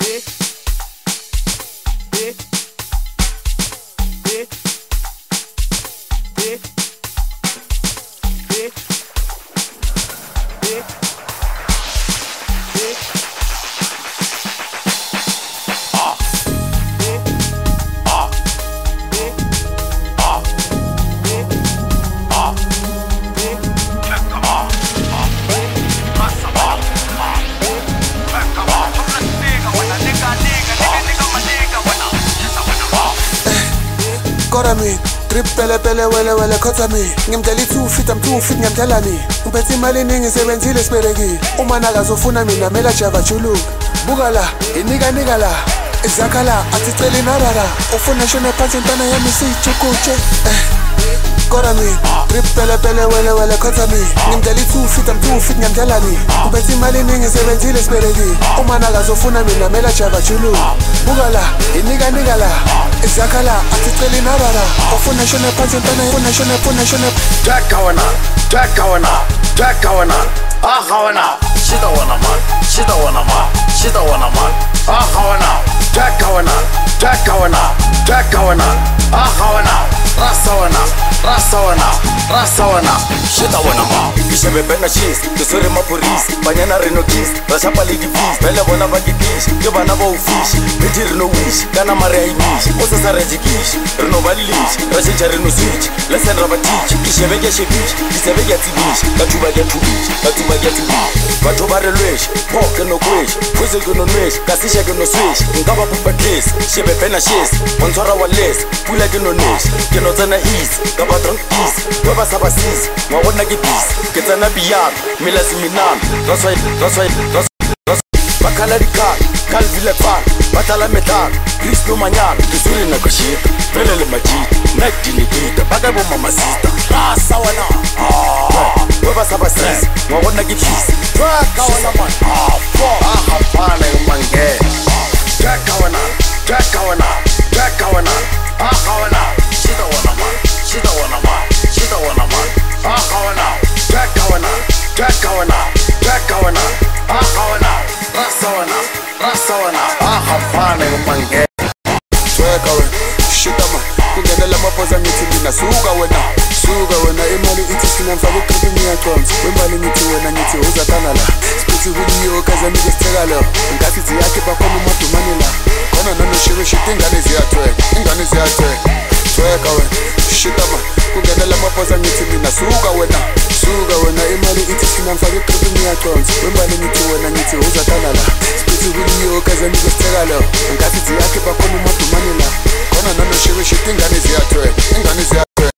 Trip pele wele khotha mi ngimdela i2 feet I'm 2 feet ngiyamthelani ngiphethe imali eningi sebenzile sibereki uma nakazofuna mina mela java juluka buka la inika la izakhala athi cela inarara ufuna shona phansi intana yami siyichukuche Kora mi trip pele wele khotha mi ngimdela i2 feet I'm 2 feet ngiyamthelani ngiphethe imali eningi sebenzile sibereki uma nakazofuna mina mela java juluka buka la inika la izakhala athi cela inarara ufuna shona phansi intana ufuna shona Dakawana ahawana shida wana man ahawana Dakawana ahawana rasawana shida wana man Ishebe benga cheese kusore mapolisi banyana reno kiss rashapa lady please bele bona bakidish ke bana ba ufish bithi reno wish kana mare aimish osasa rejikish reno balish rashinja reno switch lesson rabatich ishebe ke shebish isebe ke tibish kathuba ke thubish batho ba re lwesh phoke no kwesh kuze ke no nwesh kasisha ke no swish ngaba pupa case shebe bena cheese ontsora wa less pula ke no nesh ke no tsena east ngaba drunk east baba sabasis ngabona ke busy Ketana biyam, milasi minam That's why Bakala rikar, kalvile par Batala metar, Chris no manyan Kisuri na kushita, pelele majita Nekti nikita, bagay bo mamasita Rasa wana Weba sabasis, mwawona gifis Twaka wana man, hapana yumange Twaka wana Ahawana, shida wana man Ahawana Dakawana rasawana ahapana yumange Tweka wena shitama kungenela mapoza ngithi mina suka wena imali ithi sina mfaka uqhibi ngiyaconsa wemali ngithi wena ngithi uzakana la sithi kuliyo kaza nike sitheka lo ngathi ziyakhe bakhona umadumane la khona nonoshiwe shit ingane ziyatweka Tweka wena shitama kungenela mapoza ngithi mina suka wena imali ithi sina mfaka uqhibi ngiyaconsa wemali ngithi wena ngithi uzakana la sithi kuliyo kaza nike sitheka lo ngathi ziyakhe bakhona umadumane la khona nonoshiwe shit ingane ziyatweka